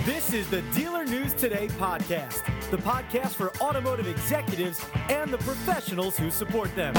This is the Dealer News Today podcast, the podcast for automotive executives and the professionals who support them.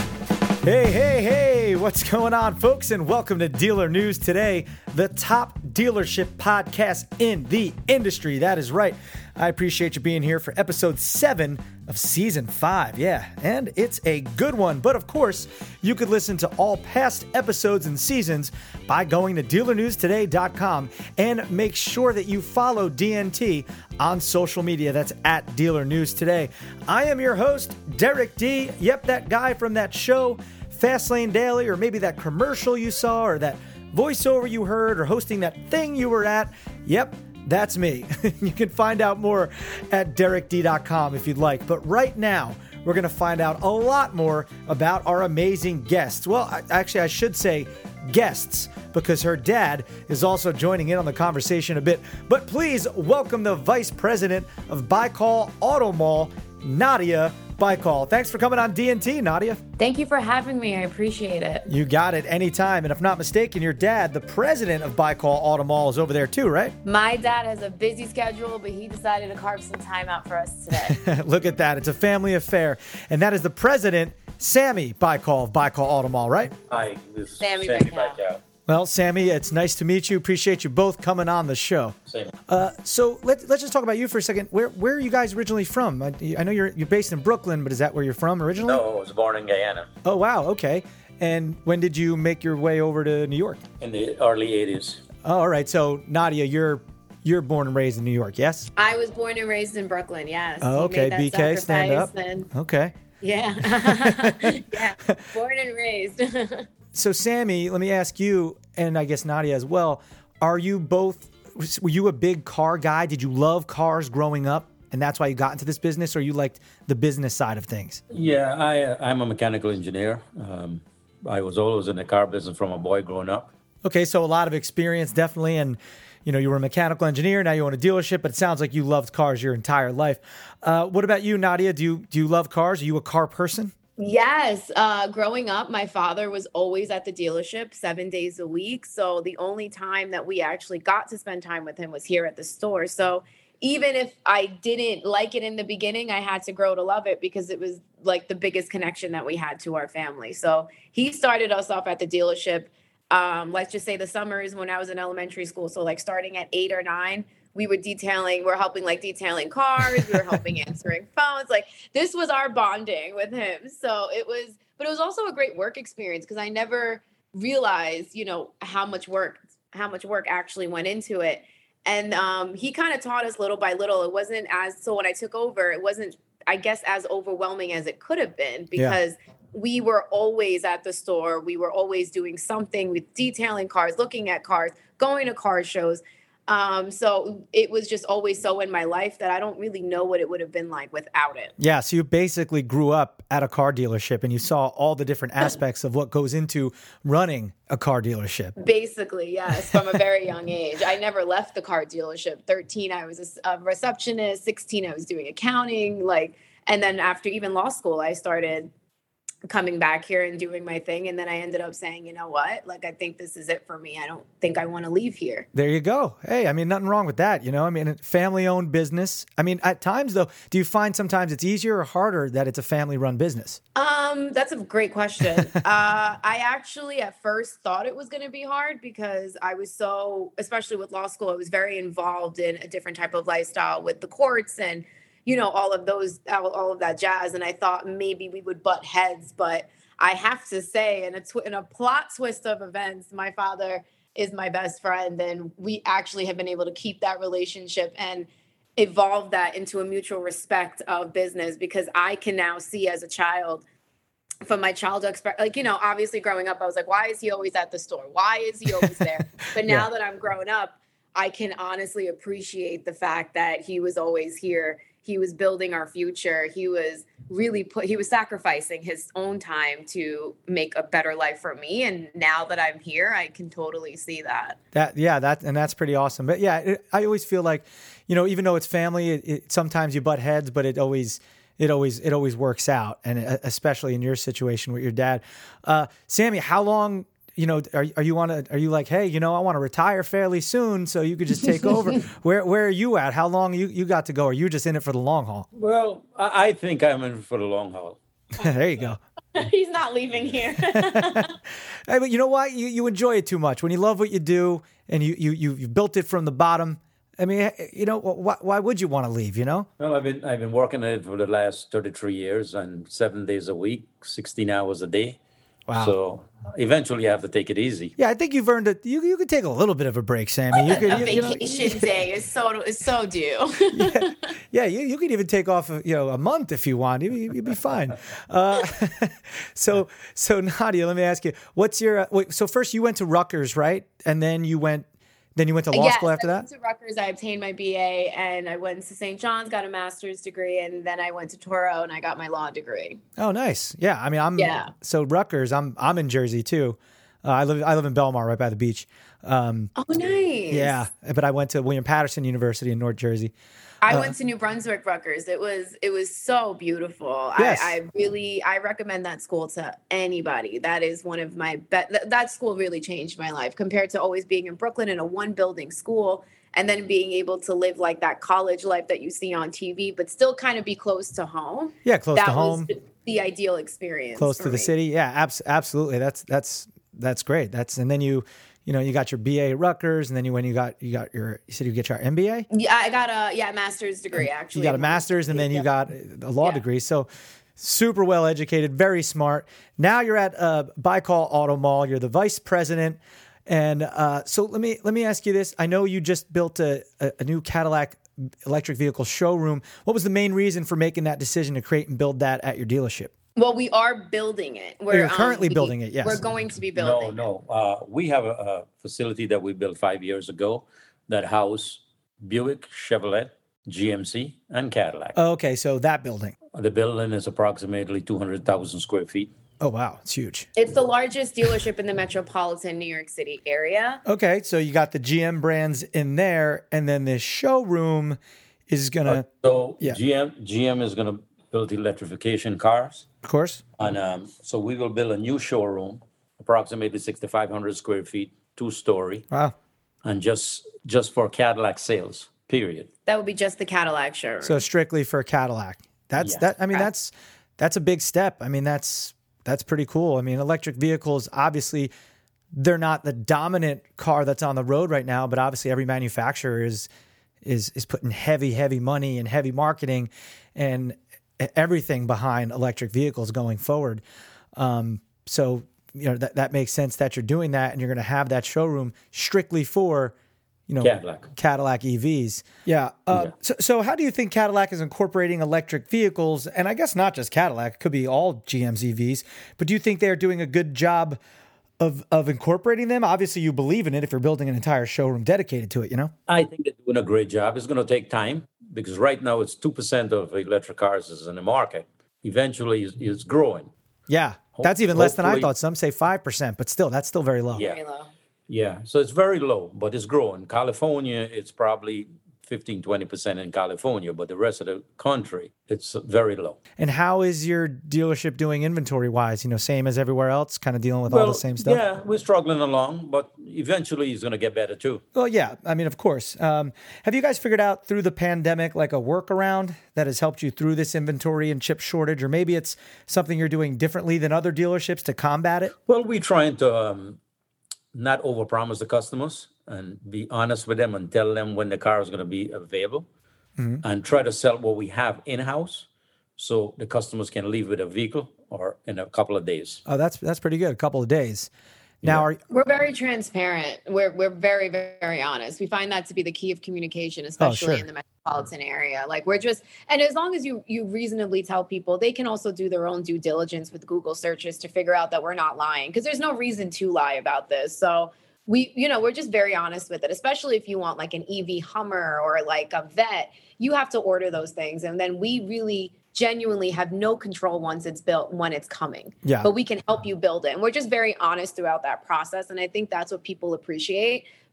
Hey, what's going on, folks? And welcome to Dealer News Today, the top dealership podcast in the industry. That is right. I appreciate you being here for episode 7 of season 5. Yeah, and it's a good one. But of course, you could listen to all past episodes and seasons by going to dealernewstoday.com and make sure that you follow DNT on social media. That's at Dealer News Today. I am your host, Derek D. Yep, that guy from that show, Fastlane Daily, or maybe that commercial you saw, or that voiceover you heard, or hosting that thing you were at. Yep, that's me. You can find out more at derekd.com if you'd like. But right now, we're going to find out a lot more about our amazing guests. Well, actually, I should say guests, because her dad is also joining in on the conversation a bit. But please welcome the Vice President of Baikal Auto Mall, Nadia Baikal. Thanks for coming on DNT, Nadia. Thank you for having me. I appreciate it. You got it. Anytime. And if not mistaken, your dad, the president of Baikal Auto Mall, is over there too, right? My dad has a busy schedule, but he decided to carve some time out for us today. Look at that. It's a family affair. And that is the president, Sammy Baikal of Baikal Auto Mall, right? Hi, this is Sammy Baikal. Well, Sammy, it's nice to meet you. Appreciate you both coming on the show. Same. So let's just talk about you for a second. Where are you guys originally from? I know you're based in Brooklyn, but is that where you're from originally? No, I was born in Guyana Oh, wow. Okay. And when did you make your way over to New York? in the early 80s. Oh, all right. So Nadia, you're born and raised in New York, yes? I was born and raised in Brooklyn, yes. Oh, He okay. made that BK, stand up. sacrifice Okay. Yeah. Yeah. Born and raised. So Sammy, let me ask you, and I guess Nadia as well, were you a big car guy? Did you love cars growing up, and that's why you got into this business, or you liked the business side of things? Yeah, I'm a mechanical engineer. I was always in the car business from a boy growing up. Okay, so a lot of experience, definitely, and you were a mechanical engineer, now you own a dealership, but it sounds like you loved cars your entire life. What about you, Nadia? Do you love cars? Are you a car person? Yes. Growing up, my father was always at the dealership 7 days a week. So the only time that we actually got to spend time with him was here at the store. So even if I didn't like it in the beginning, I had to grow to love it because it was like the biggest connection that we had to our family. So he started us off at the dealership. Let's just say the summers when I was in elementary school. So like starting at 8 or 9, we're helping detailing cars. We were helping answering phones. Like this was our bonding with him. So but it was also a great work experience because I never realized, how much work actually went into it. And he kind of taught us little by little. So when I took over, it wasn't, I guess, as overwhelming as it could have been because we were always at the store. We were always doing something with detailing cars, looking at cars, going to car shows. So it was just always so in my life that I don't really know what it would have been like without it. Yeah. So you basically grew up at a car dealership and you saw all the different aspects of what goes into running a car dealership. Basically, yes, from a very young age. I never left the car dealership. 13, I was a receptionist. 16, I was doing accounting. And then after even law school, I started coming back here and doing my thing. And then I ended up saying, you know what, I think this is it for me. I don't think I want to leave here. There you go. Hey, nothing wrong with that. Family owned business. At times though, do you find sometimes it's easier or harder that it's a family run business? That's a great question. I actually at first thought it was going to be hard because I was especially with law school, I was very involved in a different type of lifestyle with the courts and all of that jazz. And I thought maybe we would butt heads, but I have to say in a plot twist of events, my father is my best friend. And we actually have been able to keep that relationship and evolve that into a mutual respect of business because I can now see as a child from my childhood, obviously growing up, I was like, why is he always at the store? Why is he always there? But now that I'm grown up, I can honestly appreciate the fact that he was always here. He was building our future. He was sacrificing his own time to make a better life for me. And now that I'm here, I can totally see that. That's pretty awesome. But I always feel like, even though it's family, sometimes you butt heads, but it always works out. And especially in your situation with your dad. Sammy, how long are you like, hey, I want to retire fairly soon, so you could just take over? Where are you at? How long you got to go? Or are you just in it for the long haul? Well, I think I'm in for the long haul. There you go. He's not leaving here. Hey, but you know what? You enjoy it too much. When you love what you do and you built it from the bottom. I mean, why would you want to leave? Well, I've been working at it for the last 33 years and 7 days a week, 16 hours a day. Wow. So eventually, you have to take it easy. Yeah, I think you've earned it. You could take a little bit of a break, Sammy. You could. A vacation day is so due. Yeah. You could even take off, a month if you want. You'd be fine. So Nadia, let me ask you, what's your? So first, you went to Rutgers, right? And then you went to law school after that? I went to Rutgers. I obtained my BA, and I went to St. John's, got a master's degree, and then I went to Toro, and I got my law degree. Oh, nice. Yeah, I mean, so Rutgers. I'm in Jersey too. I live in Belmar, right by the beach. Oh, nice. Yeah, but I went to William Patterson University in North Jersey. I went to New Brunswick, Rutgers. It was so beautiful. Yes. I recommend that school to anybody. That is one of my that school really changed my life compared to always being in Brooklyn in a one building school and then being able to live like that college life that you see on TV, but still kind of be close to home. Yeah, close to home. That was the ideal experience. Close to the city. Yeah, absolutely. That's great. And then you got your BA at Rutgers, and then you said you get your MBA? Yeah, I got a master's degree, actually. You got a master's, and then you got a law degree. So super well educated, very smart. Now you're at Baikal Auto Mall. You're the vice president. And so let me ask you this. I know you just built a new Cadillac electric vehicle showroom. What was the main reason for making that decision to create and build that at your dealership? Well, we are building it. You're currently building it, yes. We're going to be building No. We have a facility that we built 5 years ago that house Buick, Chevrolet, GMC, and Cadillac. Oh, okay, so that building. The building is approximately 200,000 square feet. Oh, wow. It's huge. It's the largest dealership in the metropolitan New York City area. Okay, so you got the GM brands in there, and then this showroom is going to... GM is going to build electrification cars. Of course. And so we will build a new showroom, approximately 6,500 square feet, 2-story. Wow. And just for Cadillac sales, period. That would be just the Cadillac showroom. So strictly for Cadillac. That's a big step. I mean, that's pretty cool. I mean, electric vehicles, obviously, they're not the dominant car that's on the road right now, but obviously every manufacturer is putting heavy money and heavy marketing and everything behind electric vehicles going forward. So, that makes sense that you're doing that, and you're going to have that showroom strictly for, Cadillac EVs. Yeah. So how do you think Cadillac is incorporating electric vehicles? And I guess not just Cadillac, it could be all GM's EVs, but do you think they're doing a good job of incorporating them? Obviously, you believe in it if you're building an entire showroom dedicated to it, I think they're doing a great job. It's going to take time because right now it's 2% of electric cars is in the market. Eventually, it's growing. Yeah, that's even less than I thought. Some say 5%, but still, that's still very low. Yeah. Very low. Yeah, so it's very low, but it's growing. California, it's probably 15-20% in California, but the rest of the country, it's very low. And how is your dealership doing inventory-wise? Same as everywhere else, kind of dealing with all the same stuff? Yeah, we're struggling along, but eventually it's going to get better too. Well, yeah, I mean, of course. Have you guys figured out through the pandemic like a workaround that has helped you through this inventory and chip shortage? Or maybe it's something you're doing differently than other dealerships to combat it? Well, we're trying to not overpromise the customers and be honest with them and tell them when the car is going to be available, and try to sell what we have in-house so the customers can leave with a vehicle or in a couple of days. Oh, that's pretty good. A couple of days. Now, we're very transparent. We're very, very honest. We find that to be the key of communication, especially in the metropolitan area. Like and as long as you reasonably tell people, they can also do their own due diligence with Google searches to figure out that we're not lying, because there's no reason to lie about this. So we're just very honest with it, especially if you want like an EV Hummer or like a Vet, you have to order those things. And then we really genuinely have no control once it's built, when it's coming. Yeah. But we can help you build it. And we're just very honest throughout that process. And I think that's what people appreciate.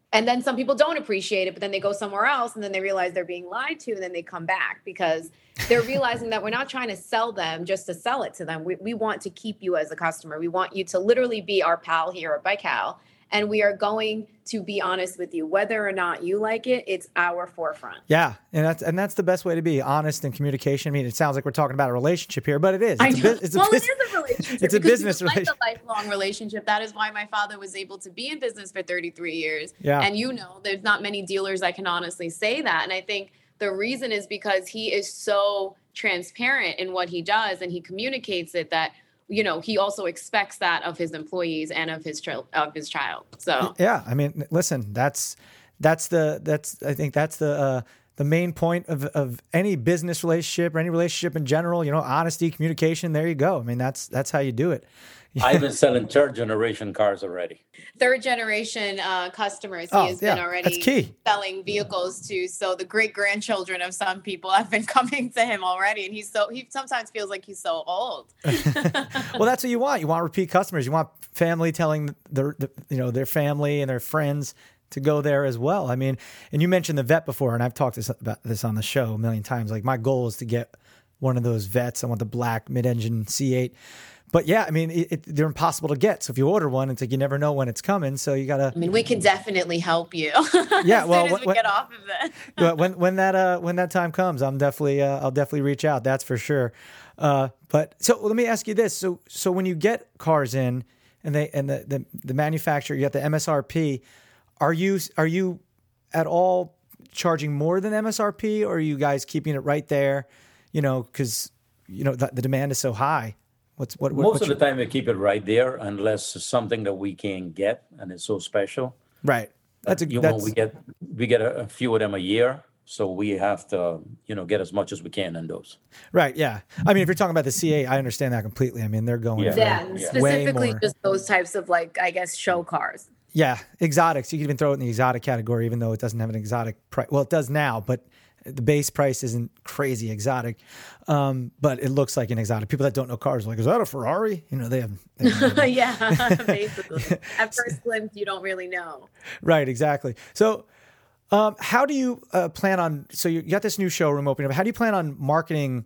And then some people don't appreciate it, but then they go somewhere else and then they realize they're being lied to and then they come back because they're realizing that we're not trying to sell them just to sell it to them. We want to keep you as a customer. We want you to literally be our pal here at Baikal. And we are going to be honest with you, whether or not you like it, it's our forefront. Yeah. And that's the best way to be, honest in communication. I mean, it sounds like we're talking about a relationship here, but it is. It is a relationship. It's a business relationship. Like a lifelong relationship. That is why my father was able to be in business for 33 years. Yeah. And there's not many dealers that can honestly say that. And I think the reason is because he is so transparent in what he does and he communicates it that he also expects that of his employees and of his child. So yeah, I mean, listen, I think that's the main point of any business relationship or any relationship in general. Honesty, communication. There you go. I mean, that's how you do it. I've been selling third generation cars already. Third generation customers. He has been already selling vehicles to. So the great grandchildren of some people have been coming to him already, and he sometimes feels like he's so old. Well, that's what you want. You want repeat customers. You want family telling their family and their friends to go there as well. I mean, and you mentioned the vet before, and I've talked about this on the show a million times. Like my goal is to get one of those vets. I want the black mid-engine C8. But yeah, I mean, they're impossible to get. So if you order one, it's like you never know when it's coming. So you gotta. I mean, we can definitely help you. Yeah, well, as soon as we get off of it. when that time comes, I'll definitely reach out. That's for sure. But so let me ask you this: so when you get cars in, and the manufacturer, you got the MSRP, are you at all charging more than MSRP, or are you guys keeping it right there? Because the demand is so high. Most of the time we keep it right there unless it's something that we can get and it's so special. Right. We get a few of them a year, so we have to get as much as we can in those. Right. Yeah. I mean, if you're talking about the C8, I understand that completely. I mean, they're going specifically just those types of show cars. Yeah, exotics. You can even throw it in the exotic category, even though it doesn't have an exotic price. Well, it does now, but the base price isn't crazy exotic, but it looks like an exotic. People that don't know cars are like, is that a Ferrari? They have yeah, basically. At first glimpse, you don't really know. Right, exactly. So how do you plan on, so you got this new showroom opening up. How do you plan on marketing,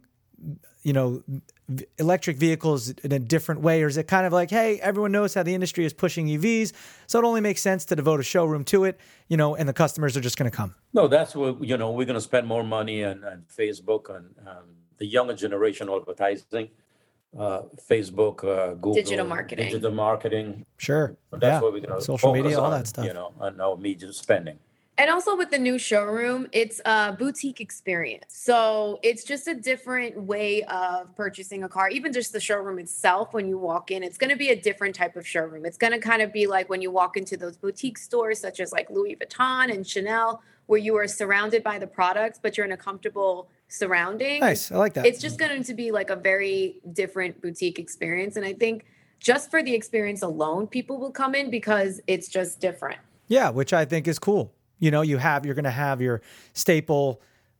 electric vehicles in a different way? Or is it kind of like, hey, everyone knows how the industry is pushing EVs, so it only makes sense to devote a showroom to it, and the customers are just going to come? No, that's what, we're going to spend more money on Facebook, on the younger generation advertising, Facebook, Google. Digital marketing. Sure. So that's what we're going to social media, all that stuff. On our media spending. And also with the new showroom, it's a boutique experience. So it's just a different way of purchasing a car. Even just the showroom itself, when you walk in, it's going to be a different type of showroom. It's going to kind of be like when you walk into those boutique stores, such as like Louis Vuitton and Chanel, where you are surrounded by the products, but you're in a comfortable surrounding. Nice. I like that. It's just going to be like a very different boutique experience. And I think just for the experience alone, people will come in because it's just different. Yeah, which I think is cool. You're going to have your staple,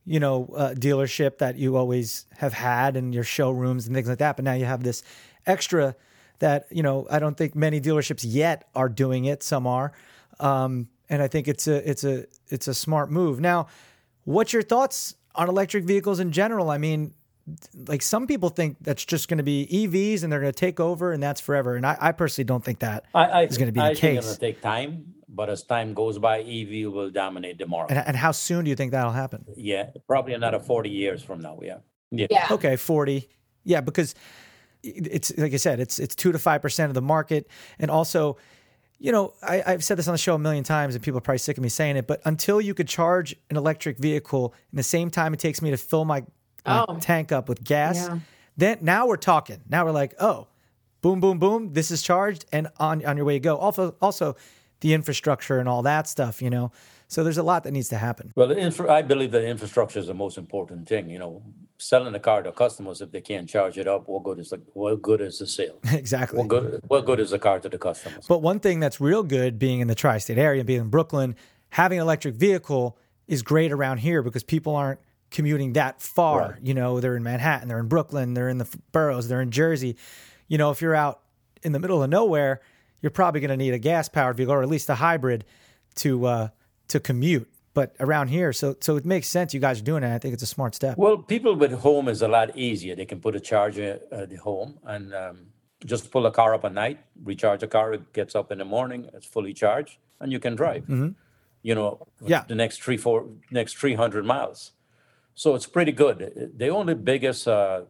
dealership that you always have had and your showrooms and things like that. But now you have this extra that, I don't think many dealerships yet are doing it. Some are. And I think it's a smart move. Now, what's your thoughts on electric vehicles in general? I mean, like some people think that's just going to be EVs and they're going to take over and that's forever. And I personally don't think that is going to be the case. I think it's going to take time, but as time goes by, EV will dominate the market. And how soon do you think that'll happen? Yeah, probably another 40 years from now. Yeah. Okay, 40. Yeah, because it's like I said, it's 2 to 5% of the market, and also, I've said this on the show a million times, and people are probably sick of me saying it, but until you could charge an electric vehicle in the same time it takes me to fill my tank up with gas, then now we're talking. Now we're like, oh, boom, boom, boom, this is charged and on your way to go. Also the infrastructure and all that stuff, So there's a lot that needs to happen. Well, I believe that infrastructure is the most important thing. Selling the car to customers, if they can't charge it up, what good is the sale? Exactly. What good is the car to the customers? But one thing that's real good, being in the tri-state area, being in Brooklyn, having an electric vehicle is great around here because people aren't commuting that far. Right. They're in Manhattan, they're in Brooklyn, they're in the boroughs, they're in Jersey. If you're out in the middle of nowhere, you're probably going to need a gas-powered vehicle or at least a hybrid to commute. But around here, so it makes sense you guys are doing it. I think it's a smart step. Well, people with home is a lot easier. They can put a charger at the home and just pull a car up at night, recharge the car. It gets up in the morning, it's fully charged, and you can drive. You know, the next 300 miles. So it's pretty good. The only biggest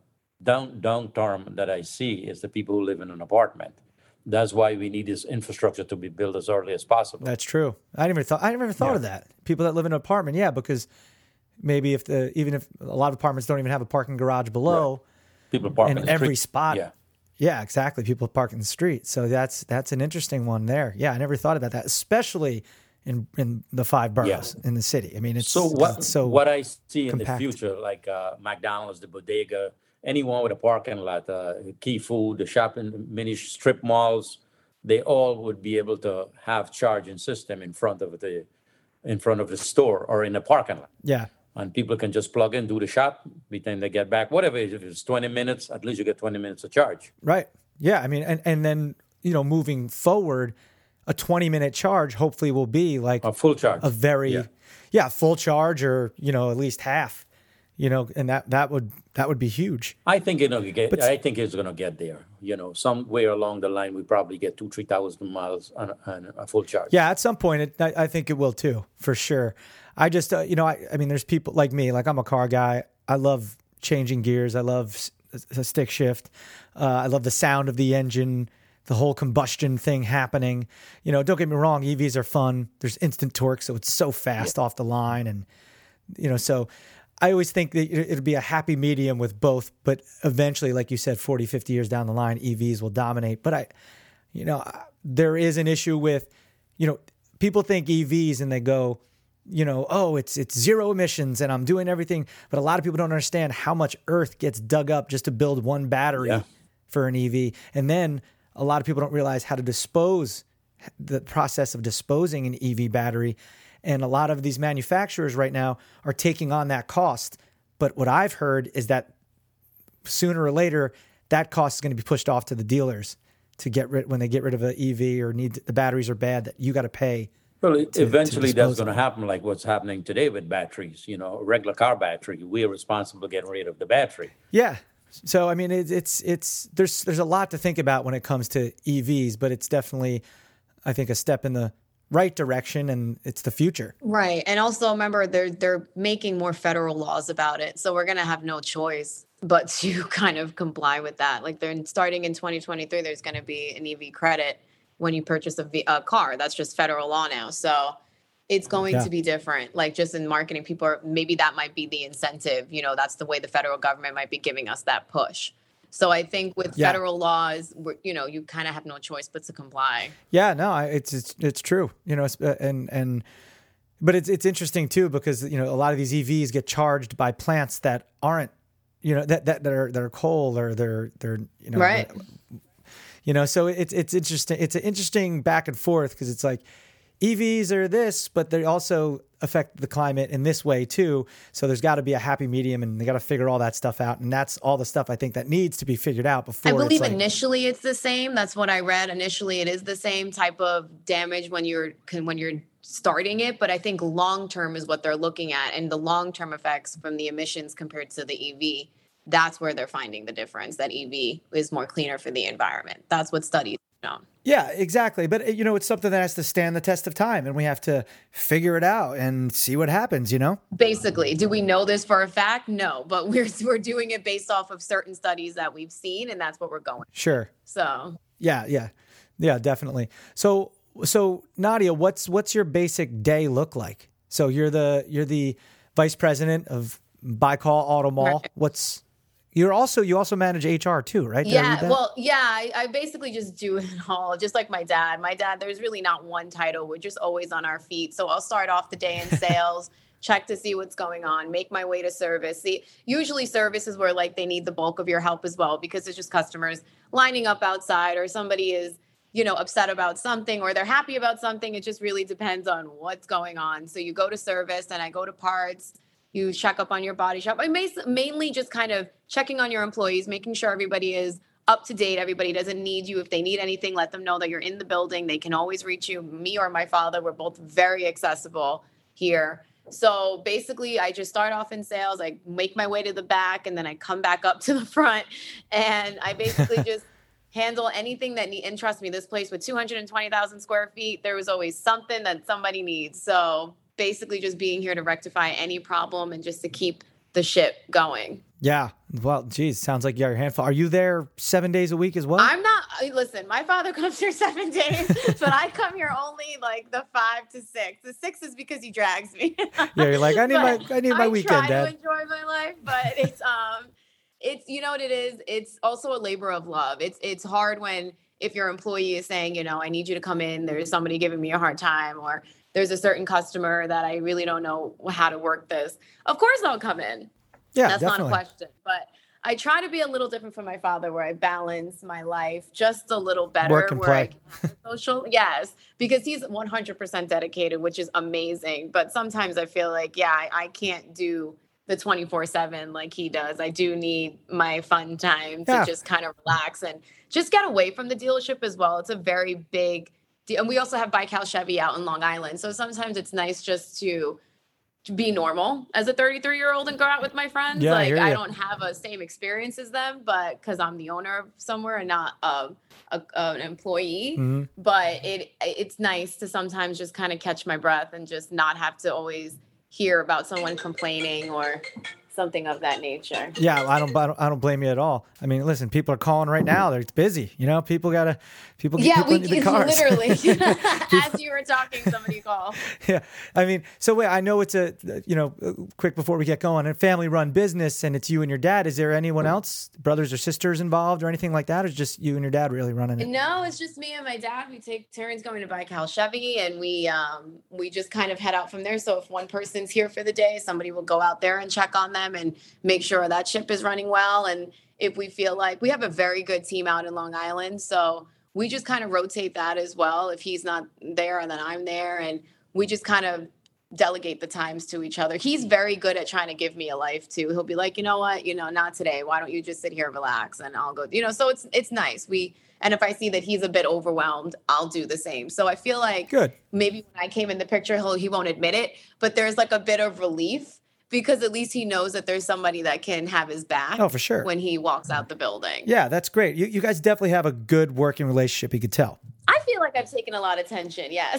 downturn that I see is the people who live in an apartment. That's why we need this infrastructure to be built as early as possible. That's true. I never thought of that. People that live in an apartment, because maybe even if a lot of apartments don't even have a parking garage below, people park in every spot. Yeah, exactly. People park in the street. So that's an interesting one there. Yeah, I never thought about that, especially in the 5 boroughs in the city. I mean, it's what I see compact. In the future, like McDonald's, the bodega, anyone with a parking lot, Key Food, the shopping mini strip malls, they all would be able to have charging system in front of the store or in the parking lot. Yeah. And people can just plug in, do the shop, by the time they get back, whatever. If it's 20 minutes, at least you get 20 minutes of charge. Right. Yeah. I mean, and then, moving forward, a 20-minute charge hopefully will be like a full charge. A very, full charge or, at least half, and that would be huge. I think it's going to get there. Somewhere along the line, we probably get 2,000-3,000 miles on a full charge. Yeah, at some point, I think it will too, for sure. I just, I mean, there's people like me, like I'm a car guy. I love changing gears. I love a stick shift. I love the sound of the engine, the whole combustion thing happening. Don't get me wrong, EVs are fun. There's instant torque, so it's so fast off the line. And, so I always think that it'd be a happy medium with both, but eventually, like you said, 40, 50 years down the line, EVs will dominate. But there is an issue with, people think EVs and they go, it's zero emissions and I'm doing everything. But a lot of people don't understand how much earth gets dug up just to build one battery for an EV. And then a lot of people don't realize how to dispose, the process of disposing an EV battery. And a lot of these manufacturers right now are taking on that cost. But what I've heard is that sooner or later, that cost is going to be pushed off to the dealers to when they get rid of an EV or the batteries are bad, that you got to pay. Well, eventually that's going to happen, like what's happening today with batteries. A regular car battery, we are responsible for getting rid of the battery. Yeah. So I mean, there's a lot to think about when it comes to EVs, but it's definitely, I think, a step in the right direction, and it's the future. Right. And also remember, they're making more federal laws about it. So we're going to have no choice but to kind of comply with that. Like they're starting in 2023, there's going to be an EV credit when you purchase a car. That's just federal law now. So it's going to be different. Like just in marketing, maybe that might be the incentive. That's the way the federal government might be giving us that push. So I think with federal laws, you kind of have no choice but to comply. Yeah, no, it's true. But it's interesting too, because a lot of these EVs get charged by plants that aren't, that are coal or they're right. So it's interesting. It's an interesting back and forth, because it's like EVs are this, but they also affect the climate in this way too. So there's got to be a happy medium, and they got to figure all that stuff out. And that's all the stuff I think that needs to be figured out before. I believe initially it's the same. That's what I read. Initially, it is the same type of damage when you're starting it. But I think long term is what they're looking at, and the long term effects from the emissions compared to the EV. That's where they're finding the difference, that EV is more cleaner for the environment. That's what studies have shown. Yeah, exactly. But, it's something that has to stand the test of time, and we have to figure it out and see what happens, Basically, do we know this for a fact? No, but we're doing it based off of certain studies that we've seen, and that's what we're going. Sure. So. Yeah, definitely. So Nadia, what's your basic day look like? So you're the vice president of Baikal Auto Mall. Right. You also manage HR too, right? I basically just do it all, just like my dad. There's really not one title. We're just always on our feet. So I'll start off the day in sales, check to see what's going on, make my way to service. Usually service is where like they need the bulk of your help as well, because it's just customers lining up outside, or somebody is, upset about something, or they're happy about something. It just really depends on what's going on. So you go to service, and I go to parts. You check up on your body shop. I mainly just kind of checking on your employees, making sure everybody is up to date. Everybody doesn't need you. If they need anything, let them know that you're in the building. They can always reach you. Me or my father, we're both very accessible here. So basically, I just start off in sales. I make my way to the back, and then I come back up to the front, and I basically just handle anything that and trust me, this place with 220,000 square feet, there was always something that somebody needs. So basically just being here to rectify any problem and just to keep the ship going. Yeah. Well, geez, sounds like you're a handful. Are you there 7 days a week as well? I'm not. Listen, my father comes here 7 days, but I come here only like the 5 to 6. The 6 is because he drags me. Yeah, you're like, I need my weekend, Dad. I try to enjoy my life, but it's you know what it is. It's also a labor of love. It's hard when if your employee is saying, you know, I need you to come in. There's somebody giving me a hard time, or there's a certain customer that I really don't know how to work this. Of course, I'll come in. Yeah, that's definitely. not a question. But I try to be a little different from my father, where I balance my life just a little better. Work and where play. I can have social, yes, because he's 100% dedicated, which is amazing. But sometimes I feel like, I can't do the 24/7 like he does. I do need my fun time to just kind of relax and just get away from the dealership as well. It's a very big deal. And we also have Baikal Chevy out in Long Island. So sometimes it's nice just to be normal as a 33-year-old and go out with my friends. Yeah, like I don't have a same experience as them, but because I'm the owner of somewhere and not an employee. Mm-hmm. But it's nice to sometimes just kind of catch my breath and just not have to always hear about someone complaining or something of that nature. Yeah, I don't blame you at all. I mean, listen, people are calling right now. They're busy. You know, people get people into the cars. Literally. As you were talking, somebody called. Yeah. I mean, so wait, I know it's quick before we get going, a family-run business, and it's you and your dad. Is there anyone else, brothers or sisters involved or anything like that? Or is just you and your dad really running it? No, it's just me and my dad. We take turns going to Baikal Chevy, and we just kind of head out from there. So if one person's here for the day, somebody will go out there and check on them and make sure that ship is running well. And if we feel like we have a very good team out in Long Island, so we just kind of rotate that as well. If he's not there, and then I'm there, and we just kind of delegate the times to each other. He's very good at trying to give me a life too. He'll be like, you know what, not today. Why don't you just sit here and relax, and I'll go, so it's nice. And if I see that he's a bit overwhelmed, I'll do the same. So I feel like maybe when I came in the picture, he won't admit it, but there's like a bit of relief, because at least he knows that there's somebody that can have his back. Oh, for sure. When he walks out the building. Yeah, that's great. You guys definitely have a good working relationship. You could tell. I feel like I've taken a lot of tension. Yes.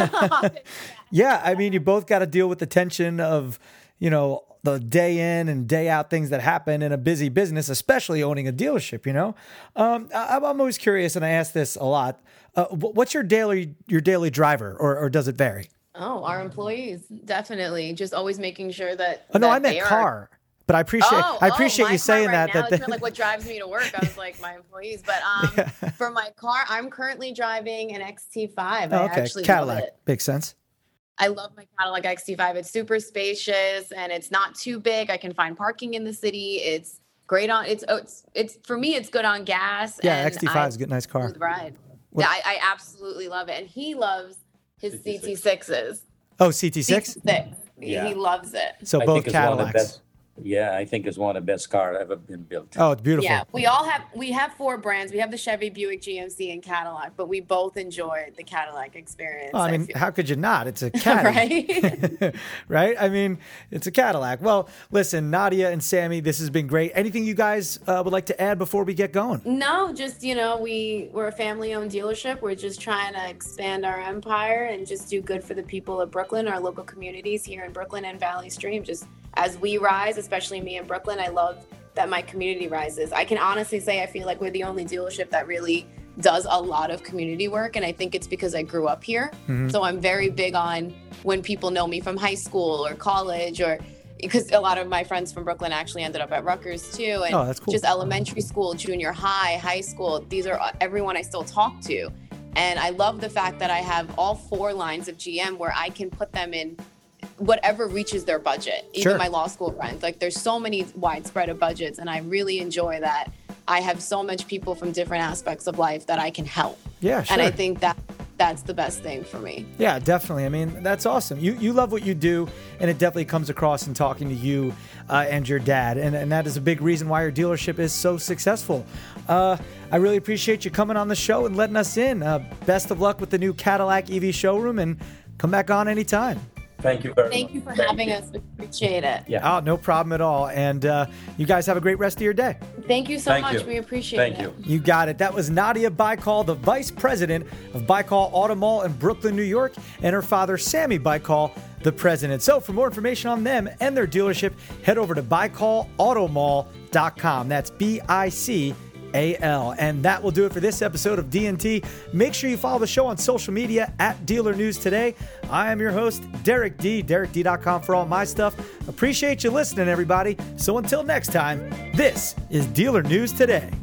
Yeah. I mean, you both got to deal with the tension of, the day in and day out things that happen in a busy business, especially owning a dealership, I'm always curious, and I ask this a lot. What's your daily driver, or does it vary? Oh, our employees, definitely. Just always making sure that. Oh, no, I meant car. But I appreciate you saying right that. Now, it's like what drives me to work. I was like, my employees. But for my car, I'm currently driving an XT5. Oh, okay. Cadillac. Love it. Makes sense. I love my Cadillac XT5. It's super spacious and it's not too big. I can find parking in the city. It's great on. It's for me. It's good on gas. Yeah, XT5 is a good, nice car. Ride. Yeah, I absolutely love it, and he loves his CT6s. Oh, CT6? CT6. Yeah. He loves it. So both Cadillacs. Yeah, I think it's one of the best cars ever been built. Oh, it's beautiful. Yeah, we have 4 brands. We have the Chevy, Buick, GMC, and Cadillac, but we both enjoy the Cadillac experience. Well, I mean, how could you not? It's a Cadillac. Right? Right? I mean, it's a Cadillac. Well, listen, Nadia and Sammy, this has been great. Anything you guys would like to add before we get going? No, just, we're a family-owned dealership. We're just trying to expand our empire and just do good for the people of Brooklyn, our local communities here in Brooklyn and Valley Stream. Just as we rise, especially me in Brooklyn, I love that my community rises. I can honestly say I feel like we're the only dealership that really does a lot of community work, and I think it's because I grew up here. Mm-hmm. So I'm very big on when people know me from high school or college, or because a lot of my friends from Brooklyn actually ended up at Rutgers too, and that's cool. Just elementary school, junior high, high school. These are everyone I still talk to, and I love the fact that I have all 4 lines of GM where I can put them in whatever reaches their budget. Even my law school friends, like there's so many widespread of budgets, and I really enjoy that I have so much people from different aspects of life that I can help. Yeah, sure. And I think that that's the best thing for me. Yeah, definitely. I mean, that's awesome. You love what you do, and it definitely comes across in talking to you and your dad. And that is a big reason why your dealership is so successful. I really appreciate you coming on the show and letting us in. Best of luck with the new Cadillac EV showroom, and come back on anytime. Thank you very much. Thank you for having us. We appreciate it. Yeah. Oh, no problem at all. And you guys have a great rest of your day. Thank you so Thank much. you. We appreciate it. Thank you. You got it. That was Nadia Baikal, the vice president of Baikal Auto Mall in Brooklyn, New York, and her father, Sammy Baikal, the president. So for more information on them and their dealership, head over to BaikalAutomall.com. That's BICAL. And that will do it for this episode of D&T. Make sure you follow the show on social media at Dealer News Today. I am your host, Derek D. DerekD.com for all my stuff. Appreciate you listening, everybody. So until next time, this is Dealer News Today.